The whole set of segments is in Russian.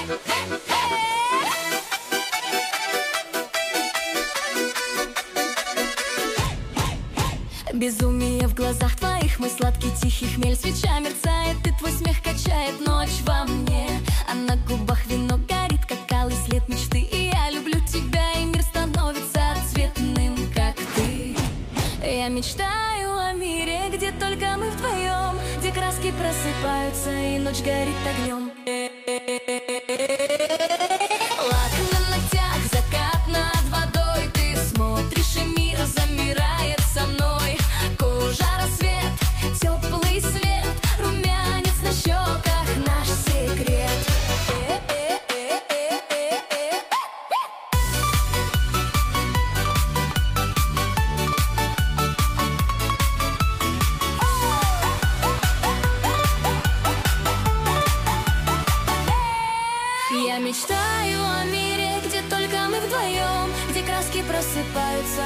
Безумие в глазах твоих, мой сладкий тихий хмель. Свеча мерцает, и твой смех качает ночь во мне. А на губах вино горит, как алый след мечты. И я люблю тебя, и мир становится цветным, как ты. Я мечтаю о мире, где только мы вдвоем, где краски просыпаются, и ночь горит огнем. Лак на ногтях, закат над водой. Ты смотришь, и мир замирает со мной. Кожа, рассвет, теплый свет, румянец на щеках, наш секрет. Я мечтаю о мире, где только мы вдвоем, где краски просыпаются,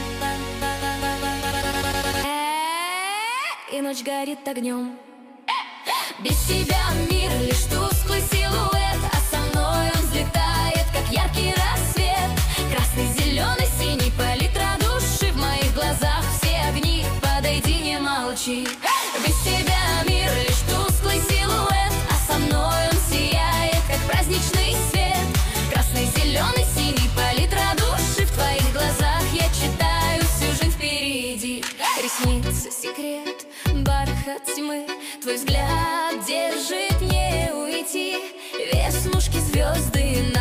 и ночь горит огнем. Без тебя мир лишь тусклый силуэт, а со мной он взлетает, как яркий рассвет. Красный, зеленый, синий, палитра души, в моих глазах все огни, подойди, не молчи. Без тебя мир лишь тусклый силуэт, а со мной он сияет, как праздничный свет. Красный, зеленый, синий, палитра души, в твоих глазах я читаю всю жизнь впереди. Ресницы, секрет, бархат тьмы, твой взгляд держит, не уйти. Веснушки, звезды